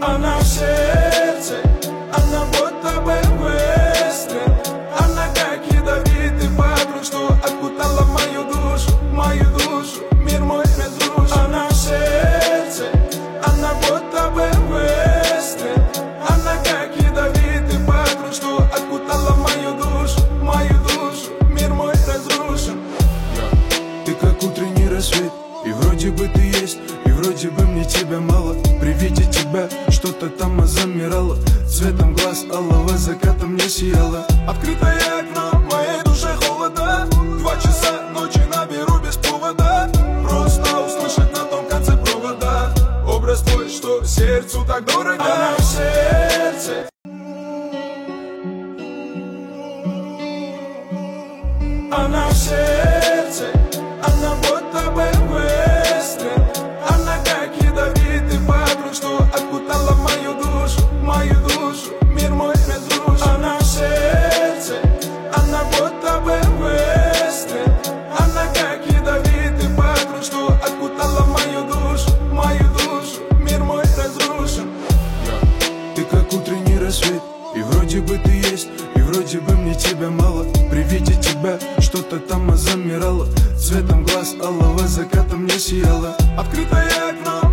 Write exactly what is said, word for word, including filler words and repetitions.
Она в сердце, она будто бы выстрел. Она как ядовитый патруль, что окутала мою душу, мою душу, мир мой разрушен. Она в сердце, она будто бы выстрел. Она как ядовитый патруль, что окутала мою душу, мою душу, мир мой разрушен. Ты как утренний рассвет, и вроде бы ты есть, и вроде бы мне тебя мало. При виде тебя что-то там замирало, цветом глаз алого заката мне сияло. Открытое окно, в моей душе холода. Два часа ночи наберу без повода, просто услышать на том конце провода образ твой, что сердцу так дорого. Она в сердце, она в сердце, она будто бы выстрел. Она как ядовитый патруль, что окутала мою душу, мою душу, мир мой разрушен. Она в сердце, она будто бы выстрел. Она как ядовитый патруль, что окутала мою душу, мою душу, мир мой разрушен. Ты как утренний рассвет, и вроде бы ты есть, и вроде бы мне тебя мало. При виде тебя что-то там замирало, цветом глаз алого заката мне сияло. Открытое окно,